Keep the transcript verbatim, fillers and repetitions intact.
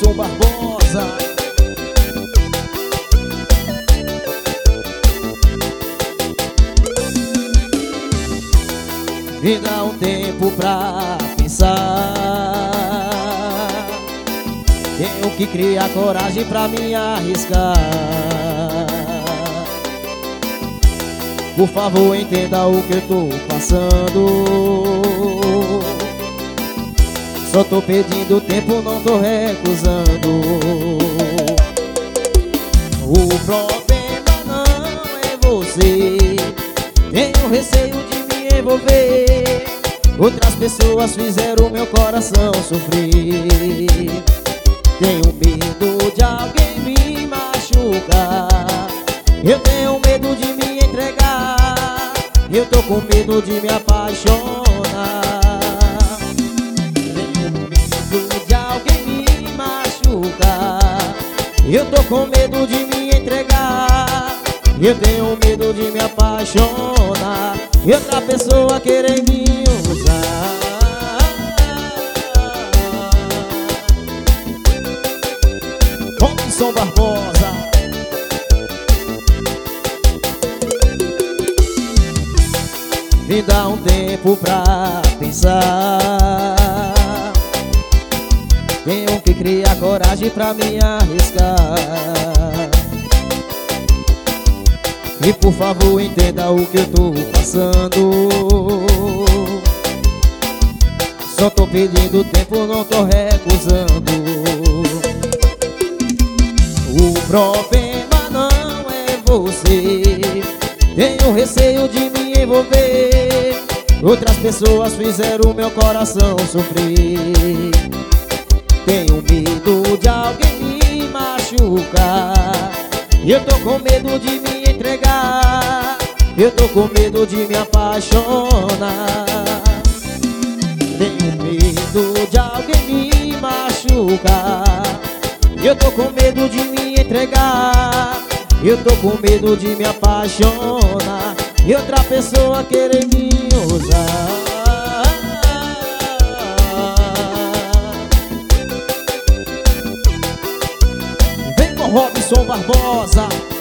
Robson Barbosa. Me dá um tempo pra pensar. Tenho que criar coragem pra me arriscar. Por favor, entenda o que eu tô passando. Só tô pedindo tempo, não tô recusando. O problema não é você. Tenho receio de me envolver. Outras pessoas fizeram meu coração sofrer. Tenho medo de alguém me machucar. Eu tenho medo de me entregar. Eu tô com medo de me apaixonar. Tenho medo de alguém me machucar. Eu tô com medo de me entregar. Eu tenho medo de me apaixonar e outra pessoa querer me usar. Robson Barbosa. Me dá um tempo pra pensar. Tenho que criar coragem pra me arriscar. E por favor, entenda o que eu tô passando. Só tô pedindo tempo, não tô recusando. O problema não é você. Tenho receio de me envolver. Outras pessoas fizeram meu coração sofrer. Tenho medo de alguém me machucar. Eu tô com medo de me entregar. Eu tô com medo de me apaixonar. Tenho medo de alguém me machucar. Eu tô com medo de me entregar. Eu tô com medo de me apaixonar e outra pessoa querer me usar. Vem com Robson Barbosa.